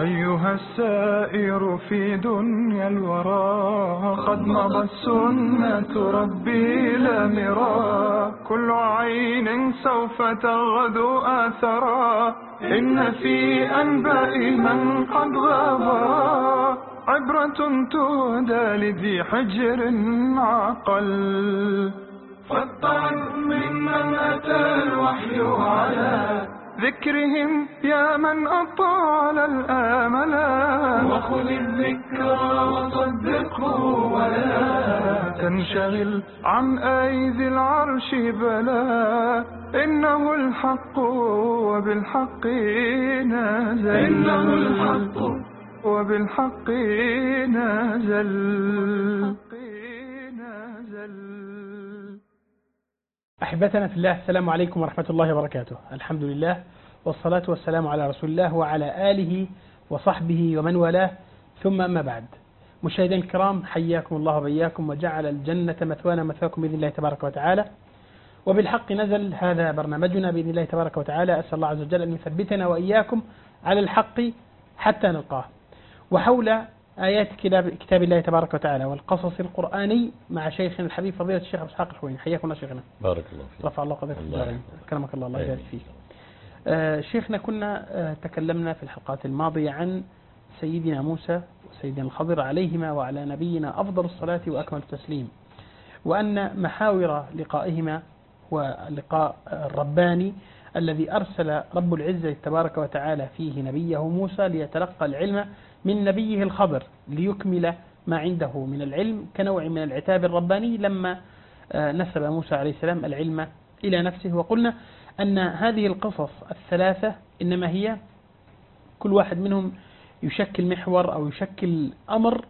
أيها السائر في دنيا الورى، قد مضت سنة ربي لا مرى. كل عين سوف تغدو آثرا، إن في أنباء من قد غابا عبرة تهدى لذي حجر عقل. فاطلع ممن أتى الوحي على ذكرهم يا من أطال الآملا، وخذ الذكرى وصدقه ولا تنشغل عن أيدي العرش بلا. إنه الحق وبالحق نازل، إنه الحق وبالحق نازل. أحبتنا في الله، السلام عليكم ورحمة الله وبركاته. الحمد لله والصلاة والسلام على رسول الله وعلى آله وصحبه ومن والاه، ثم أما بعد. مشاهدينا الكرام، حياكم الله وبياكم، وجعل الجنة مثوانا مثواكم بإذن الله تبارك وتعالى. وبالحق نزل، هذا برنامجنا بإذن الله تبارك وتعالى. أسأل الله عز وجل أن يثبتنا وإياكم على الحق حتى نلقاه. وحول آيات كتاب الله تبارك وتعالى والقصص القرآني مع شيخنا الحبيب فضيلة الشيخ أبو إسحاق الحويني. حياكم الله شيخنا. بارك الله فيك. رفع الله قدرك. كرمك الله، الله يبارك فيك. شيخنا، كنا تكلمنا في الحلقات الماضية عن سيدنا موسى وسيدنا الخضر عليهما وعلى نبينا أفضل الصلاة وأكمل التسليم، وأن محاور لقائهما ولقاء الرباني الذي أرسل رب العزة تبارك وتعالى فيه نبيه موسى ليتلقى العلم من نبيه الخضر ليكمل ما عنده من العلم، كنوع من العتاب الرباني لما نسب موسى عليه السلام العلم إلى نفسه. وقلنا أن هذه القصص الثلاثة إنما هي كل واحد منهم يشكل محور أو يشكل أمر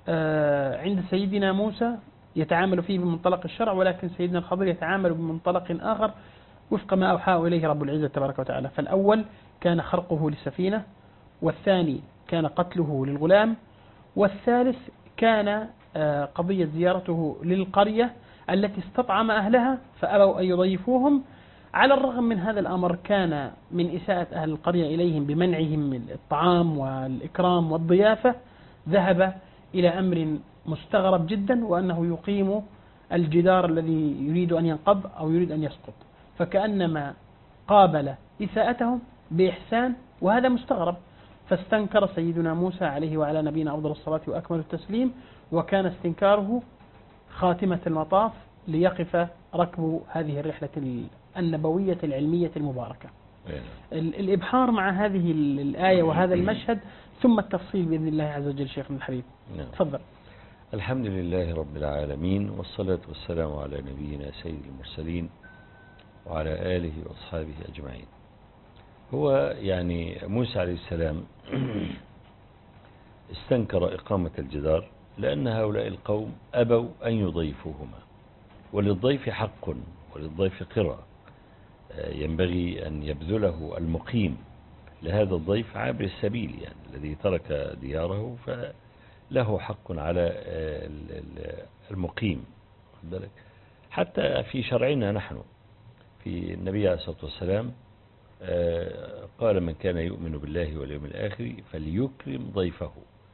عند سيدنا موسى يتعامل فيه بمنطلق الشرع، ولكن سيدنا الخضر يتعامل بمنطلق آخر وفق ما أوحاه إليه رب العزة تبارك وتعالى. فالأول كان خرقه للسفينة، والثاني كان قتله للغلام، والثالث كان قضية زيارته للقرية التي استطعم أهلها فأبوا أن يضيفوهم. على الرغم من هذا الأمر كان من إساءة أهل القرية إليهم بمنعهم من الطعام والإكرام والضيافة، ذهب إلى أمر مستغرب جدا، وأنه يقيم الجدار الذي يريد أن ينقض أو يريد أن يسقط، فكأنما قابل إساءتهم بإحسان، وهذا مستغرب. فاستنكر سيدنا موسى عليه وعلى نبينا أفضل الصلاة وأكمل التسليم، وكان استنكاره خاتمة المطاف ليقف ركب هذه الرحلة النبوية العلمية المباركة. الإبحار مع هذه الآية وهذا المشهد، ثم التفصيل بإذن الله عز وجل. شيخنا الحبيب تفضل. الحمد لله رب العالمين، والصلاة والسلام على نبينا سيد المرسلين وعلى آله وأصحابه أجمعين. هو يعني موسى عليه السلام استنكر إقامة الجدار لأن هؤلاء القوم أبوا أن يضيفوهما، وللضيف حق وللضيف قرى ينبغي أن يبذله المقيم لهذا الضيف عابر السبيل، يعني الذي ترك دياره فله حق على المقيم. حتى في شرعنا نحن، في النبي عليه الصلاة والسلام قال: من كان يؤمن بالله واليوم الآخر فليكرم ضيفه.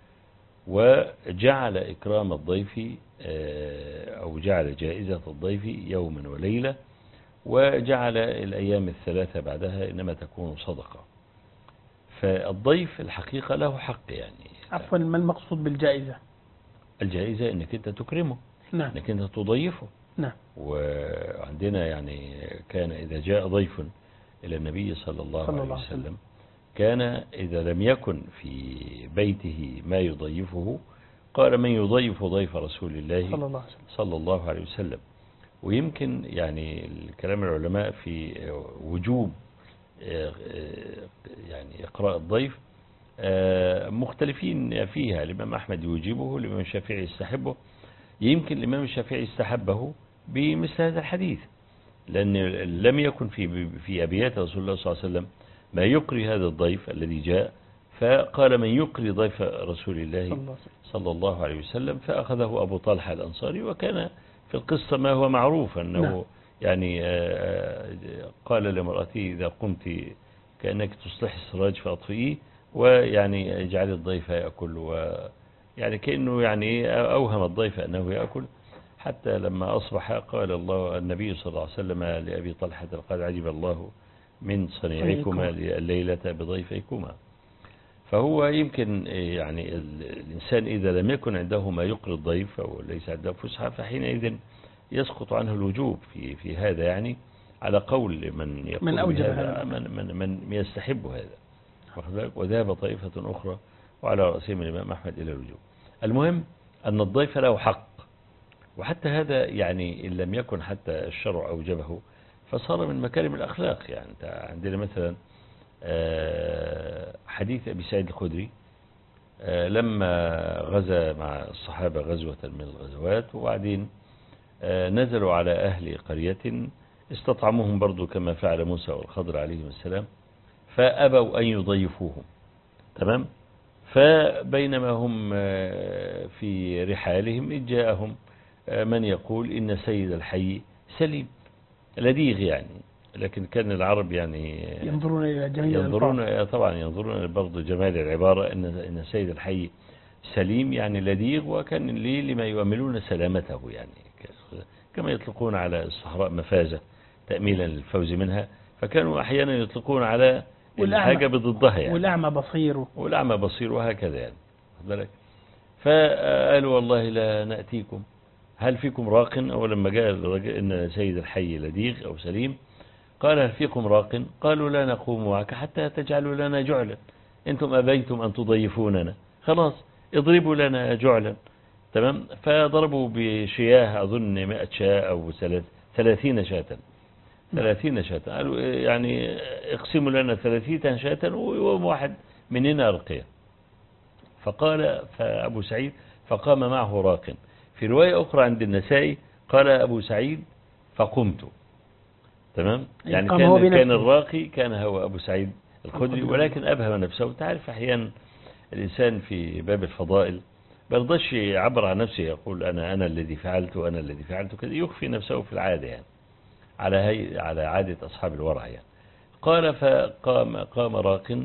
وجعل إكرام الضيف أو جعل جائزة الضيف يوما وليلة، وجعل الأيام الثلاثة بعدها إنما تكون صدقة. فالضيف الحقيقة له حق. يعني عفوا، ما المقصود بالجائزة؟ الجائزة إنك أنت تكرمه، نعم، إنك أنت تضيفه. نعم. وعندنا يعني كان إذا جاء ضيف إلى النبي صلى الله عليه وسلم، كان إذا لم يكن في بيته ما يضيفه قال: من يضيف ضيف رسول الله صلى الله عليه وسلم. ويمكن يعني الكلام العلماء في وجوب يعني إقراء الضيف مختلفين فيها. الإمام أحمد يوجبه، الإمام الشافعي يستحبه. يمكن الإمام الشافعي استحبه بمثل هذا الحديث، لأن لم يكن في أبيات رسول الله صلى الله عليه وسلم ما يقري هذا الضيف الذي جاء، فقال: من يقري ضيف رسول الله صلى الله عليه وسلم، فأخذه أبو طلحة الأنصاري. وكان في القصة ما هو معروف أنه يعني قال لامرأته: إذا قمت كأنك تصلح السراج فأطفئيه، ويعني يجعل الضيف يأكل، ويعني كأنه يعني أوهم الضيف أنه يأكل، حتى لما أصبح قال الله النبي صلى الله عليه وسلم لأبي طلحة قد عجب الله من صنيعكما الليلة بضيفيكما. فهو يمكن يعني الإنسان إذا لم يكن عنده ما يقري الضيف أو ليس عنده فسحة فحينئذ يسقط عنه الوجوب في هذا، يعني على قول من يقول من أوجب هذا من يستحب هذا، وذهب طائفة أخرى وعلى رأسهم الإمام أحمد إلى الوجوب. المهم أن الضيف له حق، وحتى هذا يعني إن لم يكن حتى الشرع أوجبه فصار من مكارم الأخلاق. يعني عندنا مثلا حديث أبي سعيد الخدري لما غزا مع الصحابة غزوة من الغزوات، وبعدين نزلوا على أهل قرية استطعموهم برضو كما فعل موسى والخضر عليهم السلام، فأبوا أن يضيفوهم. تمام. فبينما هم في رحالهم إذ جاءهم من يقول إن سيد الحي سليم لديغ، يعني لكن كان العرب يعني ينظرون إلى جميل طبعا ينظرون برضو جمال العبارة إن سيد الحي سليم يعني لديغ، وكان لما يؤملون سلامته، يعني كما يطلقون على الصحراء مفازة تأميلا للفوز منها، فكانوا أحيانا يطلقون على الحاجة بضدها، يعني والأعمى بصير وهكذا يعني. فقالوا والله لا نأتيكم، هل فيكم راق؟ أو لما جاء الرجل إن سيد الحي لديغ أو سليم قال هل فيكم راق؟ قالوا لا نقوم معك حتى تجعلوا لنا جعلا، أنتم أبيتم أن تضيفوننا، خلاص اضربوا لنا جعلا. تمام. فضربوا بشياه أظن 100 شاة أو 30 شاة، 30 شاة. قالوا يعني اقسموا لنا 30 شاة ويوم واحد مننا أرقية. فقال فأبو سعيد فقام معه راق. في رواية أخرى عند النسائي قال أبو سعيد فقمت. تمام. يعني كان الراقي كان هو أبو سعيد الخدري، ولكن أبهم نفسه. تعرف أحيانا الإنسان في باب الفضائل برضش يعبر عن نفسه، يقول أنا الذي فعلت وأنا الذي فعلت كذا، يخفي نفسه في العادة، يعني على عادة أصحاب الورع. يعني قال قام راق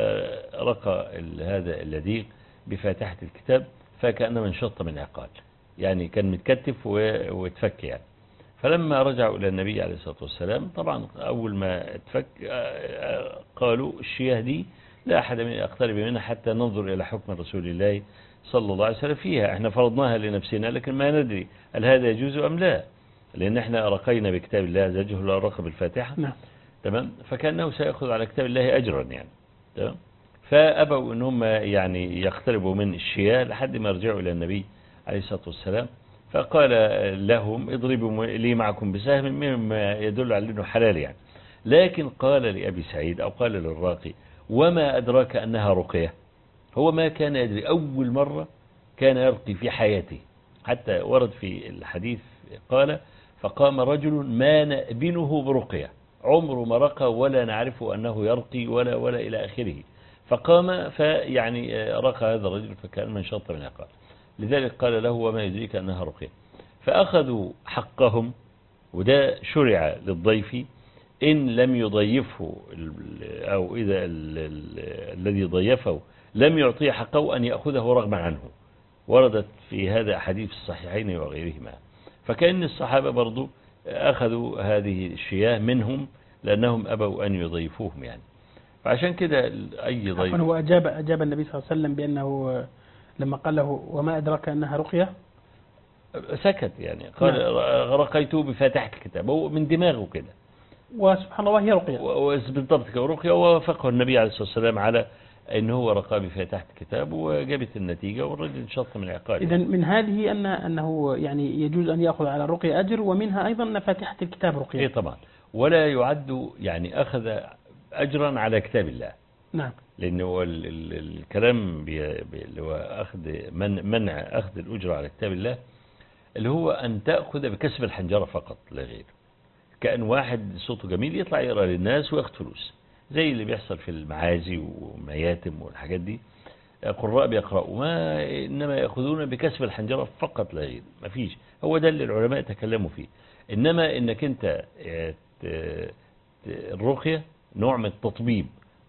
فرقى هذا اللديق بفاتحة الكتاب فكأنما انشط من عقال، يعني كان متكتف واتفك يعني. فلما رجعوا إلى النبي عليه الصلاة والسلام طبعا أول ما اتفك قالوا الشياه دي لا أحد من يقترب منها حتى ننظر إلى حكم رسول الله صلى الله عليه وسلم فيها، احنا فرضناها لنفسنا لكن ما ندري هل هذا يجوز أم لا، لأن احنا رقينا بكتاب الله زجه لا رقى بالفاتحة. نعم. تمام. فكأنه سيأخذ على كتاب الله أجرا يعني. تمام. فأبوا ان هم يعني يقتربوا من الشياه لحد ما رجعوا إلى النبي عليه الصلاة والسلام، فقال لهم اضربوا لي معكم بسهم مما يدل على أنه حلال يعني. لكن قال لأبي سعيد أو قال للراقي وما أدراك أنها رقية، هو ما كان يدري، أول مرة كان يرقي في حياته. حتى ورد في الحديث قال فقام رجل ما نأبنه برقية، عمره ما رقى ولا نعرف أنه يرقي ولا إلى آخره. فقام فيعني رقى هذا الرجل فكان من شط من عقال، لذلك قال له وما يدريك أنها رقية. فأخذوا حقهم، وده شرع للضيف إن لم يضيفه أو إذا الذي ضيفه لم يعطيه حقه أن يأخذه رغما عنه. وردت في هذا حديث الصحيحين وغيرهما. فكأن الصحابة برضو أخذوا هذه الشياه منهم لأنهم أبوا أن يضيفوهم يعني. فعشان كده أي ضيف هو أجاب النبي صلى الله عليه وسلم بأنه لما قال له وما أدرك أنها رقية سكت، يعني قال رقيته بفاتحة الكتاب، هو من دماغه كده، وسبحان الله هي رقية بالضبط كرقية. ووافقه النبي عليه الصلاة والسلام على أنه هو رقى بفاتحة الكتاب وجابت النتيجة والرجل انشط من عقاله. إذن من هذه أنه يعني يجوز أن يأخذ على الرقية أجر، ومنها أيضا أن فاتحة الكتاب رقية. إيه طبعا، ولا يعد يعني أخذ أجرا على كتاب الله. نعم. لأنه الكلام اللي هو أخذ منع أخذ الأجرة على كتاب الله اللي هو أن تأخذ بكسب الحنجرة فقط لا غير. كأن واحد صوته جميل يطلع يقرأ للناس وياخد فلوس، زي اللي بيحصل في المعازي ومياتم والحاجات دي. قراء بيقرأوا ما إنما يأخذون بكسب الحنجرة فقط لا غير، ما فيش. هو ده اللي العلماء تكلموا فيه. إنما إنك أنت الرقية نوع من التطبيب،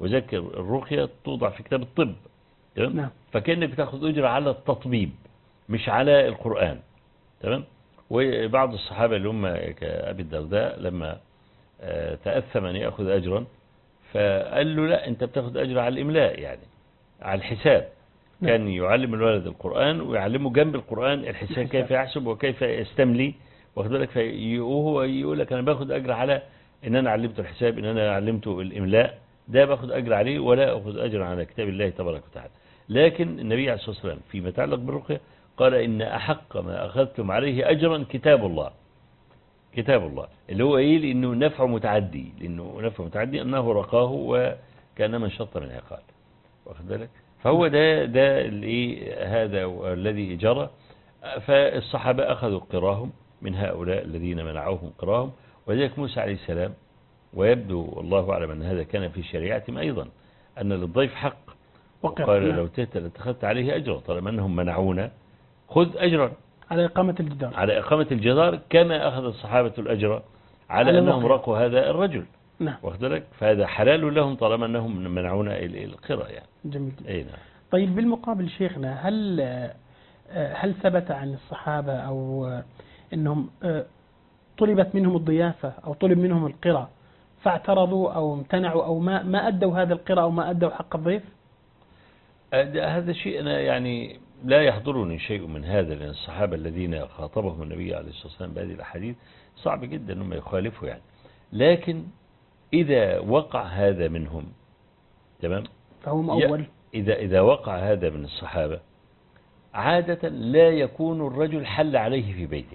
وذلك الرقية توضع في كتاب الطب. تمام؟ نعم. فكأنك بتاخد أجر على التطبيب مش على القرآن. تمام. وبعض الصحابة اللي هم كأبي الدرداء لما تأثم أن يأخذ أجرا فقال له لا، أنت بتاخد أجر على الإملاء، يعني على الحساب. كان يعلم الولد القرآن ويعلمه جنب القرآن الحساب كيف يحسب وكيف يستملي، واخد بالك. فهو يقول لك أنا باخد أجر على إن أنا علمته الحساب، إن أنا علمته الإملاء، ده باخد أجر عليه ولا أخذ أجر على كتاب الله تبارك وتعالى. لكن النبي عليه الصلاة والسلام فيما يتعلق بالرقية قال إن أحق ما أخذتم عليه أجرا كتاب الله. كتاب الله اللي هو إيه؟ لأنه نفع متعدي، لأنه نفع متعدي أنه رقاه وكان من شط من عقال، واخد بالك. فهو ده هذا الذي جرى. فالصحابة أخذوا قراهم من هؤلاء الذين منعوهم قراهم، وذلك موسى عليه السلام. ويبدو والله أعلم أن هذا كان في شريعتهم أيضا، أن للضيف حق. وقال لو تهت لاتخذت عليه أجرا، طالما أنهم منعونا خذ أجرا على إقامة الجدار، على إقامة الجدار، كما أخذ الصحابة الأجر على أنهم رقوا هذا الرجل. نعم. واخد بالك. فهذا حلال لهم طالما أنهم منعونا القراءة يعني. جميل. أي نعم. طيب بالمقابل شيخنا، هل ثبت عن الصحابة أو أنهم طلبت منهم الضيافة أو طلب منهم القراءة فاعترضوا أو امتنعوا أو ما أدوا هذا القراءة أو ما أدوا حق الضيف؟ هذا شيء أنا يعني لا يحضرني شيء من هذا، لأن الصحابة الذين خاطبهم النبي عليه الصلاة والسلام بهذه الأحاديث صعب جدا أنهم يخالفوا يعني. لكن إذا وقع هذا منهم تمام فهو مؤول. إذا وقع هذا من الصحابة عادة لا يكون الرجل حل عليه في بيته.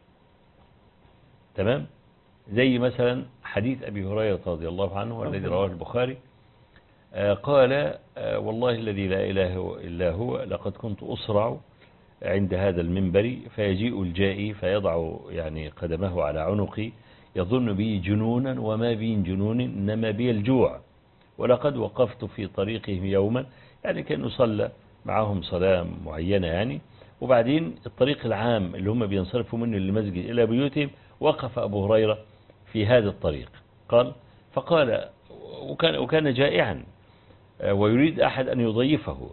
تمام. زي مثلا حديث أبي هريرة رضي الله عنه والذي رواه البخاري قال والله الذي لا إله إلا هو لقد كنت أسرع عند هذا المنبر فيجيء الجائي فيضع يعني قدمه على عنقي يظن بي جنونا وما بي جنون إنما بي الجوع، ولقد وقفت في طريقهم يوما، يعني كأنه صلى معهم صلاة معينة يعني، وبعدين الطريق العام اللي هم بينصرفوا منه للمسجد إلى بيوتهم وقف أبو هريرة في هذا الطريق. فقال وكان جائعا ويريد أحد أن يضيفه.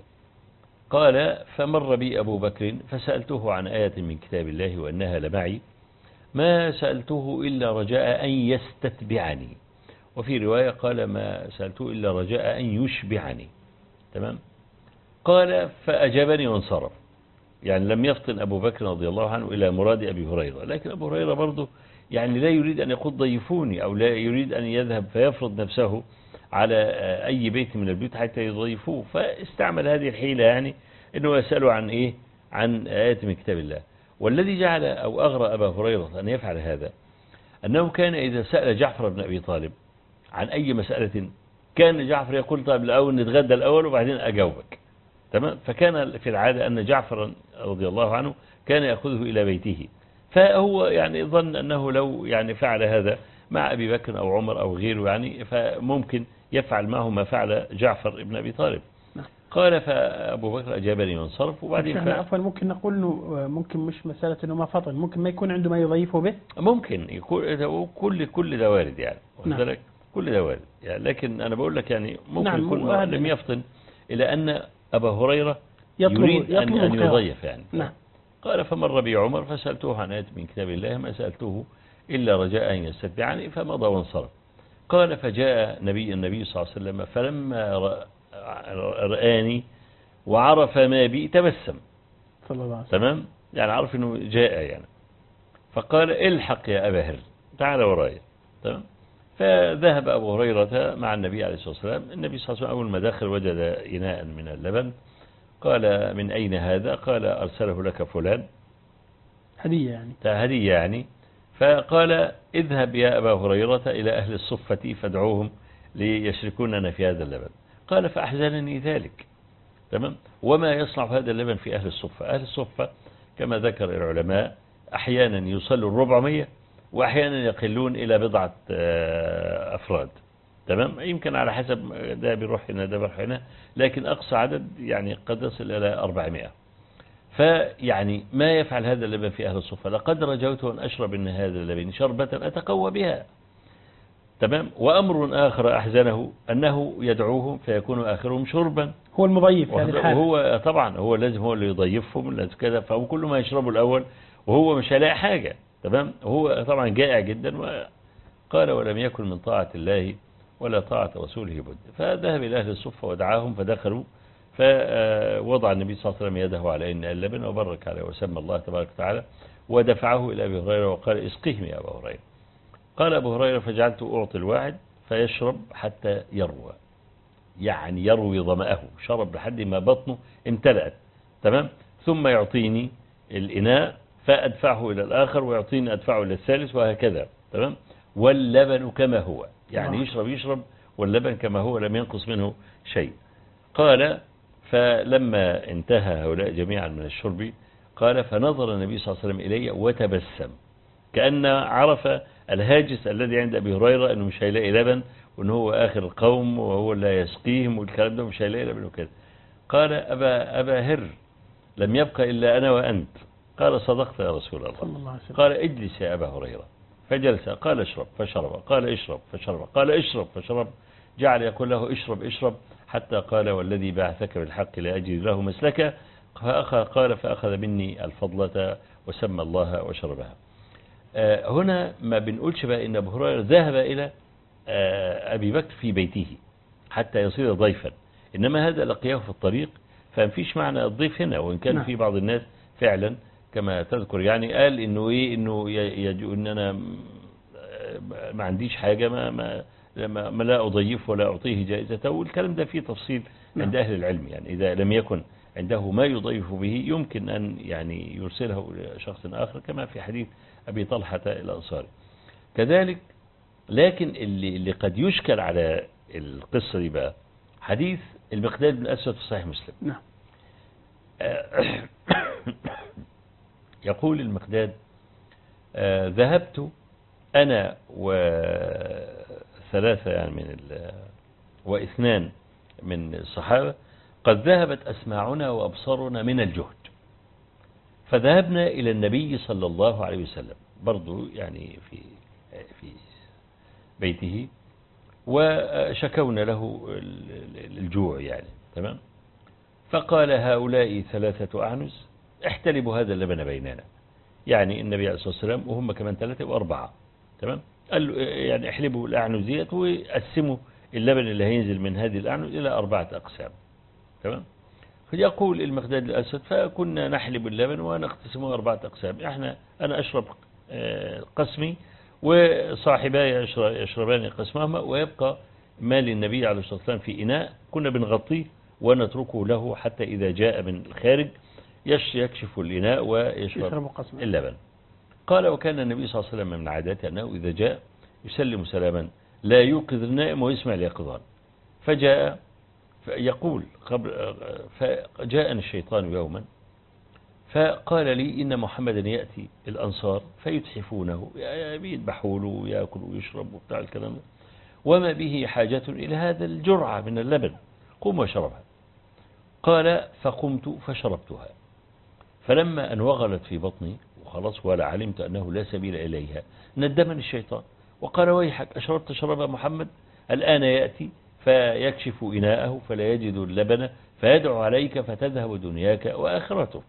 قال فمر بي أبو بكر فسألته عن آية من كتاب الله وأنها لمعي ما سألته إلا رجاء أن يستتبعني، وفي رواية قال ما سألته إلا رجاء أن يشبعني. تمام. قال فأجابني وانصرف، يعني لم يفطن أبو بكر رضي الله عنه إلى مراد أبي هريرة. لكن أبو هريرة برضه يعني لا يريد أن يقول ضيفوني، أو لا يريد أن يذهب فيفرض نفسه على أي بيت من البيوت حتى يضيفوه، فاستعمل هذه الحيلة يعني أنه يسأله عن إيه؟ عن آيات من كتاب الله. والذي جعل أو أغرى أبا هريرة أن يفعل هذا أنه كان إذا سأل جعفر بن أبي طالب عن أي مسألة كان جعفر يقول طيب الأول نتغدى الأول وبعدين أجاوبك. تمام. فكان في العادة أن جعفر رضي الله عنه كان يأخذه إلى بيته، فهو يعني ظن أنه لو يعني فعل هذا مع أبي بكر أو عمر أو غيره يعني فممكن يفعل معه ما فعل جعفر بن أبي طالب. قال فأبو بكر أجابني وانصرف. وبعدين عفوا ممكن نقول إنه ممكن مش مسألة إنه ما فطن، ممكن ما يكون عنده ما يضيفه به. ممكن يكون كل ده وارد يعني. نعم. كل ده وارد يعني. لكن أنا بقول لك يعني ممكن نعم يكون لم يفطن إلى أن أبا هريرة يريد أن يضيف يعني. نعم. قال فمر بي عمر فسألته عن آية من كتاب الله ما سألته إلا رجاء أن يستتبعني فمضى وانصرف. قال فجاء النبي صلى الله عليه وسلم فلما رآني وعرف ما بي تبسم. تمام. يعني عرف أنه جاء يعني. فقال الحق يا أبا هر تعال ورايا. تمام. فذهب أبو هريرة مع النبي عليه الصلاة والسلام. النبي صلى الله عليه وسلم أول ما دخل وجد إناء من اللبن. قال من أين هذا؟ قال أرسله لك فلان، هدية يعني. فقال اذهب يا أبا هريرة إلى أهل الصفة فادعوهم ليشركوننا في هذا اللبن. قال فأحزنني ذلك. تمام. وما يصنع هذا اللبن في أهل الصفة؟ أهل الصفة كما ذكر العلماء أحيانا يصلوا 400 وأحيانا يقلون إلى بضعة أفراد. تمام. يمكن على حسب ده بيروح هنا ده بيروح هنا، لكن أقصى عدد يعني قد يصل إلى 400. فيعني ما يفعل هذا اللبن في أهل الصفة؟ لقد رجوت أن أشرب إن هذا اللبن شربة أتقوى بها. تمام. وأمر آخر أحزنه أنه يدعوهم فيكون آخرهم شربا. هو المضيف في هذه الحالة. وهو طبعا هو لازم هو اللي يضيفهم لازم كده، فهو كل ما يشربوا الأول وهو مش هيلاقي حاجة. تمام. هو طبعا جائع جدا، وقال ولم يكن من طاعة الله ولا طاعة رسوله بد. فذهب إلى أهل الصفة ودعاهم فدخلوا، فوضع النبي صلى الله عليه وسلم يده على إن اللبن وبرك عليه وسمى الله تبارك وتعالى، ودفعه إلى أبي هريرة وقال اسقهم يا أبا هريرة. قال أبو هريرة فجعلت أعطي الواحد فيشرب حتى يروى، يعني يروي ظمأه، شرب لحد ما بطنه امتلأت. تمام. ثم يعطيني الإناء فأدفعه إلى الآخر، ويعطيني أدفعه إلى الثالث، وهكذا. تمام. واللبن كما هو، يعني يشرب واللبن كما هو لم ينقص منه شيء. قال فلما انتهى هؤلاء جميعا من الشرب قال فنظر النبي صلى الله عليه وسلم إلي وتبسم، كأن عرف الهاجس الذي عند أبي هريرة أنه مش هيلاقي لبن، وأنه هو آخر القوم وهو لا يسقيهم والكلام ده، مش هيلاقي لبن وكذا. قال أبا هر لم يبقى إلا أنا وأنت. قال صدقت يا رسول الله. قال اجلس يا أبا هريرة. فجلس. قال اشرب فشرب. قال اشرب فشرب. قال اشرب فشرب. جعل يقول له اشرب اشرب، حتى قال والذي بعثك بالحق لا أجد له مسلكا. قال فأخذ مني الفضلة وسمى الله وشربها. هنا ما بنقولش بقى إن أبو هريرة ذهب إلى أبي بكر في بيته حتى يصير ضيفا، إنما هذا لقياه في الطريق، فمفيش معنى الضيف هنا. وإن كان في بعض الناس فعلا كما تذكر يعني قال إنه إيه، إنه إن أنا ما عنديش حاجة ما لا أضيف ولا أعطيه جائزته، والكلام ده فيه تفصيل عند أهل العلم. يعني إذا لم يكن عنده ما يضيف به يمكن أن يعني يرسله لشخص آخر، كما في حديث أبي طلحة الأنصاري كذلك. لكن اللي قد يشكل على القصة دي بقى حديث المقداد بن أسود في صحيح مسلم. نعم. يقول المقداد ذهبت أنا وثلاثة يعني واثنان من الصحابة، قد ذهبت أسماعنا وأبصارنا من الجهد، فذهبنا إلى النبي صلى الله عليه وسلم برضو يعني في بيته، وشكونا له الجوع يعني. تمام. فقال هؤلاء ثلاثة أعنز احتلبوا هذا اللبن بيننا، يعني النبي عليه الصلاة والسلام وهم كمان ثلاثة وأربعة. تمام. قال له يعني احلبوا الأعنزية وقسموا اللبن اللي هينزل من هذه الأعنز إلى 4 أقسام. تمام. فيقول المقداد الأسد فكنا نحلب اللبن ونقسمه 4 أقسام، أنا أشرب قسمي وصاحباي يشربان قسمهما، ويبقى ما للنبي عليه الصلاة والسلام في إناء كنا بنغطيه ونتركه له حتى إذا جاء من الخارج يكشف الإناء ويشرب اللبن. قال وكان النبي صلى الله عليه وسلم من عادته أنه إذا جاء يسلم سلاما لا يوقظ النائم ويسمع اليقظان. فجاء يقول فجاءني الشيطان يوما فقال لي إن محمدا يأتي الأنصار فيتحفونه، يذبحوا له ويأكل ويشرب وبتاع الكلام ده، وما به حاجة إلى هذا الجرعة من اللبن، قم وشربها. قال فقمت فشربتها، فلما أن وغلت في بطني وخلاص ولا علمت أنه لا سبيل إليها ندمني الشيطان وقال ويحك أشربت شرب محمد، الآن يأتي فيكشف إناءه فلا يجد اللبن فيدعو عليك فتذهب دنياك وآخرتك.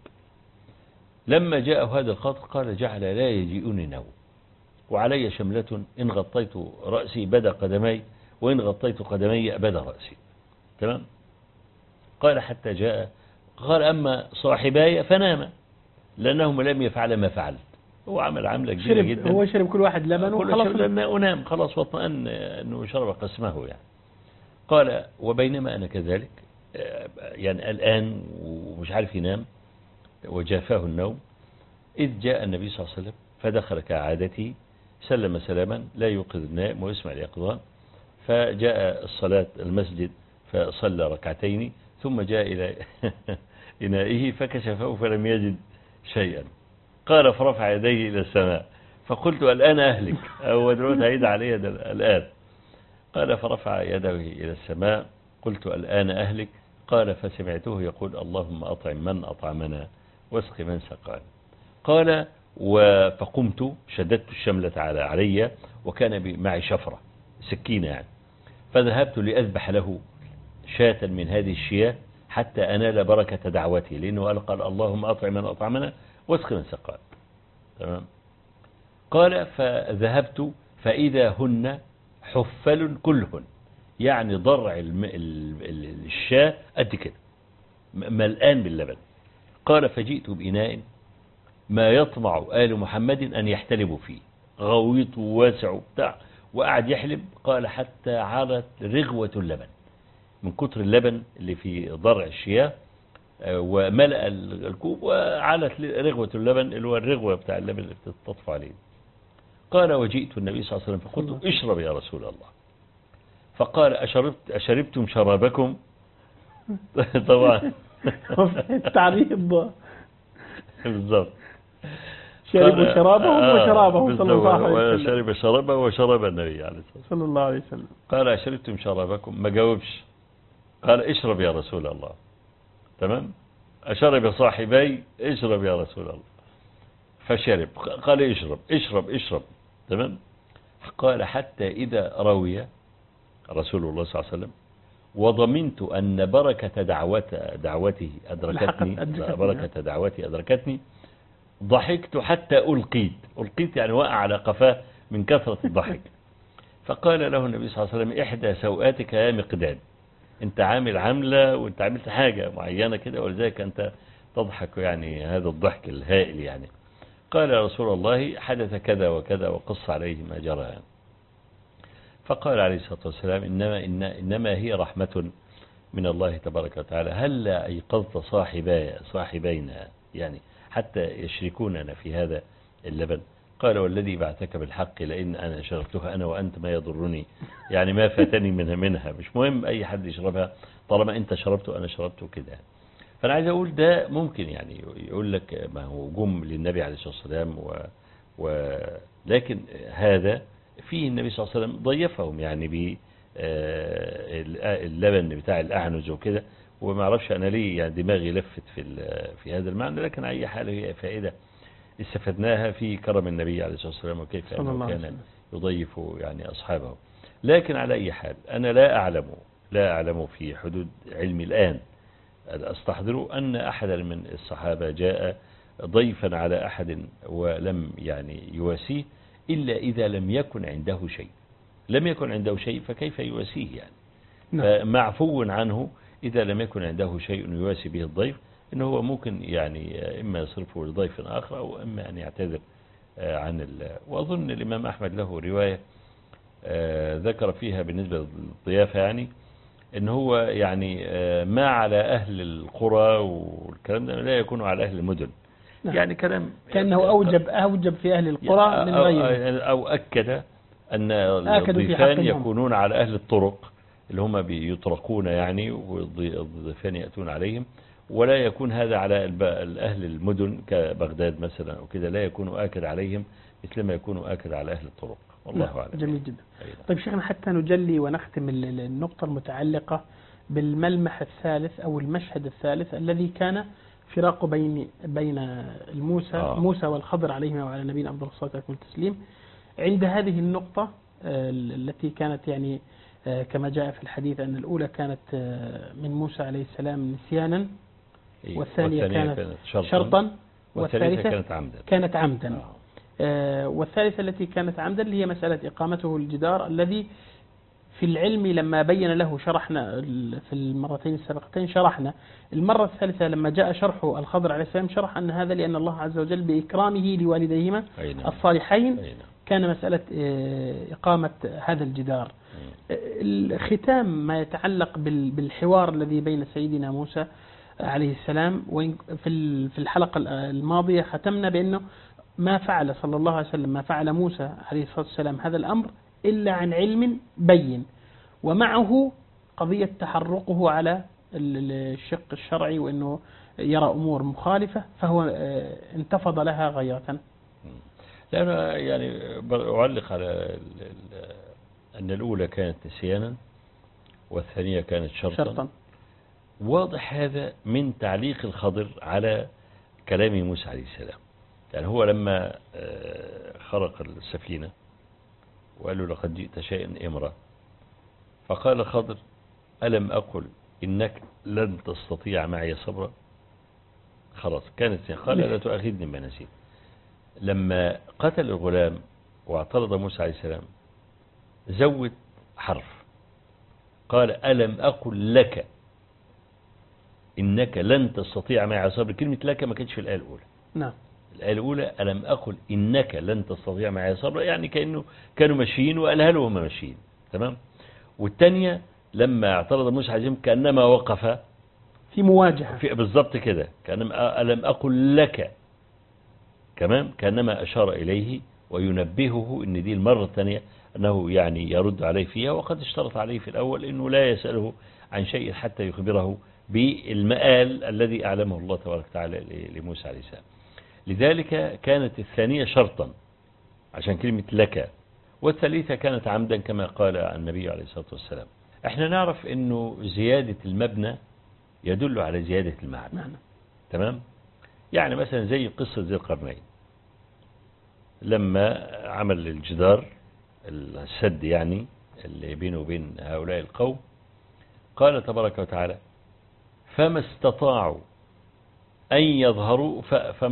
لما جاء هذا الخاطر قال جعل لا يجيئني نوم وعلي شملة إن غطيت رأسي بدا قدمي وإن غطيت قدمي بدا رأسي. تمام. قال حتى جاء قال أما صاحباي فنام لأنهم لم يفعل ما فعلت، هو عمل عملة كبيرة جدا، هو شرب كل واحد لبن وخلاص ونام خلاص واطمأن أنه شرب قسمه يعني. قال وبينما أنا كذلك يعني الآن ومش عارف ينام وجافاه النوم، إذ جاء النبي صلى الله عليه وسلم فدخل كعادته سلم سلاما لا يوقظ النائم ويسمع اليقظان، فجاء الصلاة المسجد فصلى ركعتين ثم جاء إلى إنائه فكشفه فلم يجد شيئا. قال فرفع يديه إلى السماء فقلت الآن أهلك أو دلوقتي هيدا علي الآن. قال فرفع يده إلى السماء قلت الآن أهلك. قال فسمعته يقول اللهم أطعم من أطعمنا واسق من سقانا. قال فقمت شددت الشملة علي وكان معي شفرة سكينة يعني. فذهبت لأذبح له شاة من هذه الشياه حتى أنال بركة دعوتي، لأنه قال اللهم أطعم من أطعمنا واسق من سقانا. تمام. قال فذهبت فإذا هن حفل كلهن، يعني ضرع الشاة قد كده ملآن باللبن. قال فجئت بإناء ما يطمع آل محمد أن يحتلبوا فيه، غويط وواسع وبتاع، وقعد يحلب. قال حتى عالت رغوة اللبن من كتر اللبن اللي في ضرع الشياه، وملأ الكوب وعالت رغوة اللبن اللي هو الرغوة بتاع اللبن اللي بتطفى عليه. قال وجئت النبي صلى الله عليه وسلم فقلت اشرب يا رسول الله. فقال أشربتم شرابكم؟ طبعا التعريض بالضبط. شربوا شرابهم وشرابه صلى الله عليه وسلم. شرب شرابه وشرب النبي عليه الصلاة والسلام صلى الله عليه وسلم. قال أشربتم شرابكم؟ ما جاوبش. قال اشرب يا رسول الله. تمام. أشرب صاحبي؟ اشرب يا رسول الله. فشرب. قال اشرب اشرب اشرب. تمام. قال حتى إذا روي رسول الله صلى الله عليه وسلم وضمنت أن بركة دعوته أدركتني، بركة دعوتي أدركتني، ضحكت حتى ألقيت يعني وقع على قفاه من كثرة الضحك. فقال له النبي صلى الله عليه وسلم إحدى سوآتك يا مقداد، أنت عامل عملة وأنت عملت حاجة معينة كده ولذلك أنت تضحك يعني هذا الضحك الهائل يعني. قال يا رسول الله حدث كذا وكذا وقص عليه ما جرى يعني. فقال عليه الصلاة والسلام إنما هي رحمة من الله تبارك وتعالى، هلا أيقظت صاحبينا يعني حتى يشركوننا في هذا اللبن. قال والذي بعثك بالحق لئن أنا شربتها أنا وأنت ما يضرني، يعني ما فاتني منها مش مهم أي حد يشربها طالما أنت شربته أنا شربته كده. فأنا عايز أقول ده ممكن يعني يقول لك ما هو جم للنبي عليه الصلاة والسلام لكن هذا فيه النبي صلى الله عليه وسلم ضيفهم يعني باللبن بتاع الأعنز وكده، وما اعرفش أنا ليه يعني دماغي لفت في هذا المعنى، لكن أي حال هي فائدة استفدناها في كرم النبي عليه الصلاة والسلام وكيف أنه كان يضيف يعني أصحابه. لكن على أي حال أنا لا أعلم في حدود علمي الآن أستحضر أن أحدا من الصحابة جاء ضيفا على أحد ولم يعني يواسيه إلا إذا لم يكن عنده شيء فكيف يواسيه يعني. فمعفو عنه إذا لم يكن عنده شيء يواسي به الضيف، إنه هو ممكن يعني إما يصرفه لضيف آخر أو إما أن يعتذر عن وأظن الإمام أحمد له رواية ذكر فيها بالنسبة للضيافة يعني إن هو يعني ما على أهل القرى والكلام ده لا يكون على أهل المدن. يعني كلام كأنه أوجب في أهل القرى من غيره، أو أكد أن الضيفان يكونون على أهل الطرق اللي هم بيطرقون يعني والضيفان يأتون عليهم، ولا يكون هذا على أهل المدن كبغداد مثلا أو كده، لا يكون آكد عليهم مثل ما يكون آكد على أهل الطرق. والله أعلم. جميل جدا. طيب شيخنا حتى نجلي ونختم النقطة المتعلقة بالملمح الثالث أو المشهد الثالث الذي كان فراق بين موسى والخضر عليهما وعلى نبينا أفضل الصلاة والتسليم. عند هذه النقطة التي كانت يعني كما جاء في الحديث أن الأولى كانت من موسى عليه السلام نسيانا، والثانية كانت شرطا، والثالثة كانت عمدا. والثالثة التي كانت عمدا اللي هي مسألة إقامته الجدار الذي في العلم لما بين له شرحنا في المرتين السابقتين، شرحنا المرة الثالثة لما جاء شرح الخضر عليه السلام شرح أن هذا لأن الله عز وجل بإكرامه لوالديهما الصالحين كان مسألة إقامة هذا الجدار. الختام ما يتعلق بالحوار الذي بين سيدنا موسى عليه السلام، في الحلقة الماضية ختمنا بأنه ما فعل صلى الله عليه وسلم ما فعل موسى عليه الصلاة والسلام هذا الأمر إلا عن علم بين، ومعه قضية تحرقه على الشق الشرعي وأنه يرى أمور مخالفة فهو انتفض لها غيرة. لا يعني أعلق على أن الأولى كانت نسيانا والثانية كانت شرطا. واضح هذا من تعليق الخضر على كلام موسى عليه السلام. يعني هو لما خرق السفينة وقال له لقد جئت شيئا إمرا. فقال الخضر ألم أقل إنك لن تستطيع معي صبرا. خلاص كانت قال لا تؤاخذني بما نسيت. لما قتل الغلام واعترض موسى عليه السلام زود حرف، قال ألم أقل لك إنك لن تستطيع معي صبرا. كلمة لك ما كانتش في الآية الأولى. نعم. الآية الأولى ألم أقل إنك لن تستطيع معي صبرا، يعني كأنه كانوا ماشيين وقالها له هم ماشيين. تمام. والثانية لما اعترض موسى عليه السلام كأنما وقف في مواجهة بالضبط كده، كأنما ألم أقل لك كمان، كأنما أشار إليه وينبهه إن دي المرة الثانية أنه يعني يرد عليه فيها، وقد اشترط عليه في الأول أنه لا يسأله عن شيء حتى يخبره بالمآل الذي أعلمه الله تبارك وتعالى لموسى عليه السلام. لذلك كانت الثانية شرطا عشان كلمة لك، والثالثة كانت عمدا كما قال النبي عليه الصلاة والسلام. احنا نعرف أنه زيادة المبنى يدل على زيادة المعنى. تمام. يعني مثلا زي قصة ذي القرنين لما عمل الجدار السد يعني اللي بينه وبين هؤلاء القوم، قال تبارك وتعالى فما استطاعوا أن يظهروه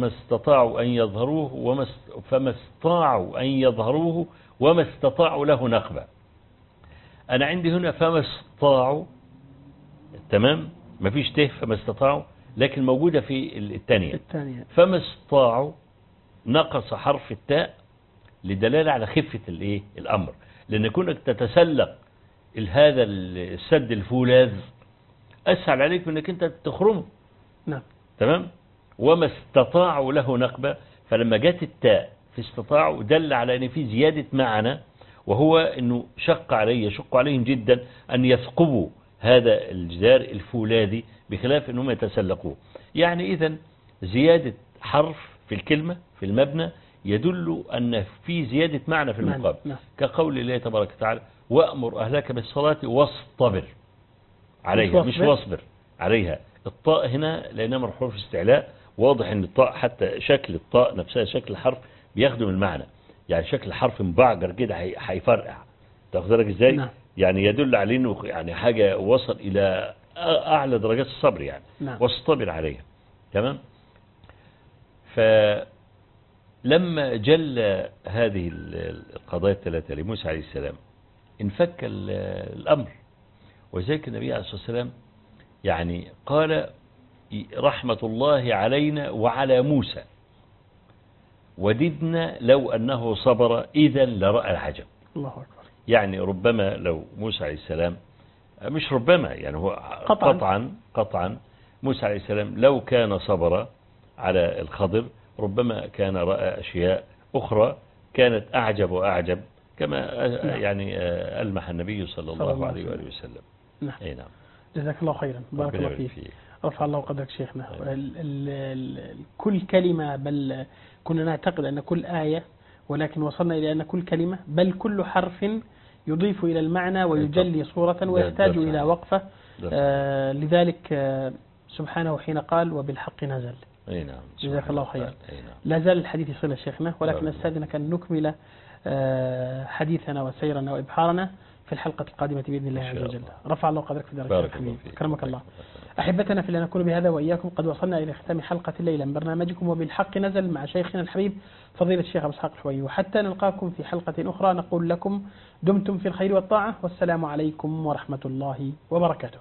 وما استطاعوا له نقبة. أنا عندي هنا فما استطاعوا، تمام، ما فيش ته فما استطاعوا، لكن موجودة في الثانية. فما استطاعوا نقص حرف التاء لدلالة على خفة الأمر، لأن كونك تتسلق هذا السد الفولاذ أسهل عليك من أنك أنت تخرمه. نعم. تمام. وما استطاعوا له نقبة، فلما جت التاء في استطاعوا دل على أن في زيادة معنى، وهو أنه يشق عليهم جدا أن يثقبوا هذا الجدار الفولاذي بخلاف أنهم يتسلقوه. يعني إذن زيادة حرف في الكلمة في المبنى يدل أن في زيادة معنى في المقابل. كقول الله تبارك وتعالى وأمر أهلك بالصلاة واصطبر عليها، مش واصبر عليها. الطاء هنا لأنها من حروف استعلاء، واضح أن الطاء حتى شكل الطاء نفسها شكل الحرف بيخدم المعنى، يعني شكل الحرف مبعجر كده هيفرقع. تاخد بالك ازاي؟ نعم. يعني يدل على انه يعني حاجة وصل إلى أعلى درجات الصبر يعني. نعم. واصطبر عليها. تمام. فلما جل هذه القضايا الثلاثة لموسى عليه السلام انفك الأمر، وذلك النبي عليه الصلاة والسلام يعني قال رحمة الله علينا وعلى موسى وددنا لو أنه صبر إذا لرأى العجب. الله أكبر. يعني ربما لو موسى عليه السلام، مش ربما يعني هو قطعا موسى عليه السلام لو كان صبر على الخضر ربما كان رأى أشياء أخرى كانت أعجب وأعجب، كما يعني ألمح النبي صلى الله عليه وآله وسلم. نعم. أي نعم. جزاك الله خيرا. بارك الله فيك. رفع الله قدرك شيخنا. كل كلمة، بل كنا نعتقد أن كل آية، ولكن وصلنا إلى أن كل كلمة بل كل حرف يضيف إلى المعنى ويجلي صورة ويحتاج إلى وقفة. لذلك سبحانه حين قال وبالحق نزل. أي نعم. جزاك الله خيرا. لا زال الحديث يصل شيخنا، ولكن أستاذنك أن نكمل حديثنا وسيرنا وإبحارنا في الحلقة القادمة بإذن الله عز وجل. رفع الله قدرك في درجة الحميد. أكرمك الله. أحبتنا في الله، نكون بهذا وإياكم قد وصلنا إلى ختام حلقة الليلة من برنامجكم وبالحق نزل مع شيخنا الحبيب فضيلة الشيخ أبو إسحاق الحويني، وحتى نلقاكم في حلقة أخرى نقول لكم دمتم في الخير والطاعة، والسلام عليكم ورحمة الله وبركاته.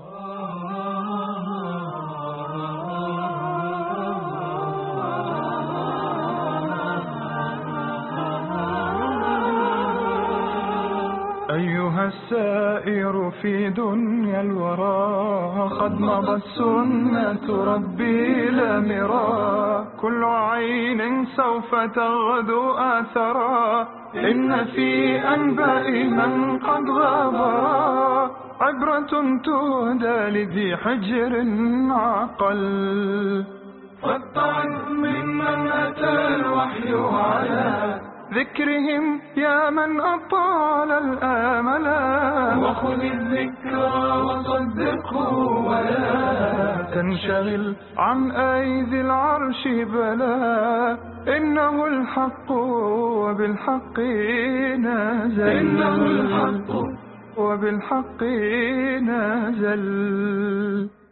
أيها السائر في دنيا الورى قد مضت سنة ربي لا مرى، كل عين سوف تغدو آثرا، إن في أنباء من قد غابرا عبرة تهدى لذي حجر عقل. فاطعن ممن أتى الوحي على ذكرهم يا من أطال الآملا، وخذ الذكر الذكرى وصدقه ولا تنشغل عن أيدي العرش بلا إنه الحق وبالحق نازل إنه الحق وبالحق نازل.